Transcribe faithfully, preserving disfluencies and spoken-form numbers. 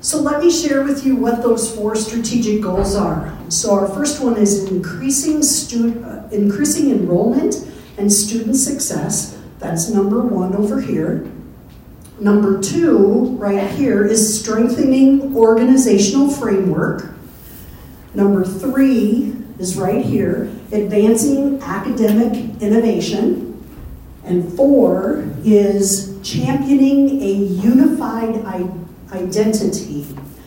So let me share with you what those four strategic goals are. So our first one is increasing, stu- uh, increasing enrollment and student success. That's number one over here. Number two, right here, is strengthening organizational framework. Number three is right here, advancing academic innovation. And four is championing a unified I- identity.